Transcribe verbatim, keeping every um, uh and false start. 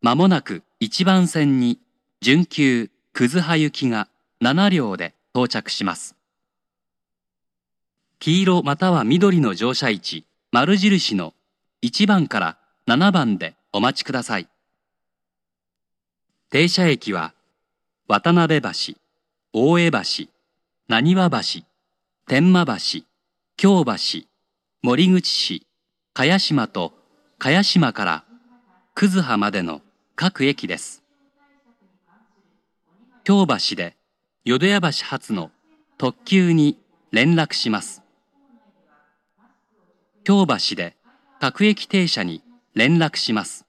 まもなくいちばん線に準急葛葉行きがなな両で到着します。黄色または緑の乗車位置、丸印のいちばんからななばんでお待ちください。停車駅は渡辺橋、大江橋、浪速橋、天満橋、京橋、森口市、茅島と茅島から葛葉までの各駅です。京橋で淀屋橋発の特急に連絡します。京橋で各駅停車に連絡します。